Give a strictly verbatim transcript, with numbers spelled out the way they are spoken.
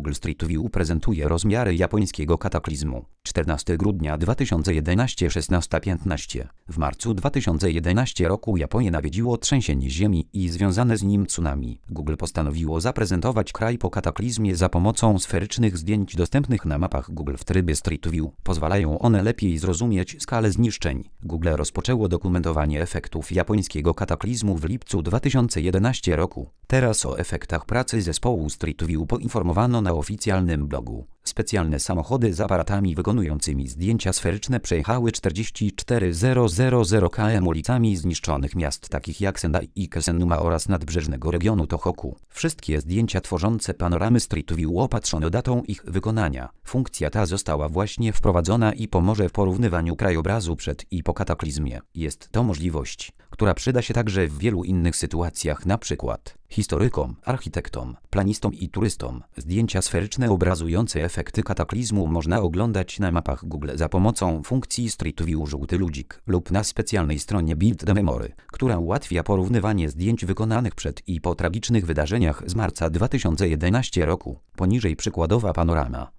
Google Street View prezentuje rozmiary japońskiego kataklizmu. czternastego grudnia dwa tysiące jedenastego szesnasta piętnaście. W marcu dwa tysiące jedenastego roku Japonię nawiedziło trzęsienie ziemi i związane z nim tsunami. Google postanowiło zaprezentować kraj po kataklizmie za pomocą sferycznych zdjęć dostępnych na mapach Google w trybie Street View. Pozwalają one lepiej zrozumieć skalę zniszczeń. Google rozpoczęło dokumentowanie efektów japońskiego kataklizmu w lipcu dwa tysiące jedenastego roku. Teraz o efektach pracy zespołu Street View poinformowano na oficjalnym blogu. Specjalne samochody z aparatami wykonującymi zdjęcia sferyczne przejechały czterdzieści cztery tysiące kilometrów ulicami zniszczonych miast takich jak Sendai i Kesennuma oraz nadbrzeżnego regionu Tohoku. Wszystkie zdjęcia tworzące panoramy Street View opatrzono datą ich wykonania. Funkcja ta została właśnie wprowadzona i pomoże w porównywaniu krajobrazu przed i po kataklizmie. Jest to możliwość, która przyda się także w wielu innych sytuacjach, na przykład historykom, architektom, planistom i turystom. Zdjęcia sferyczne obrazujące efekty kataklizmu można oglądać na mapach Google za pomocą funkcji Street View żółty ludzik lub na specjalnej stronie Build the Memory, która ułatwia porównywanie zdjęć wykonanych przed i po tragicznych wydarzeniach z marca dwa tysiące jedenastego roku. Poniżej przykładowa panorama.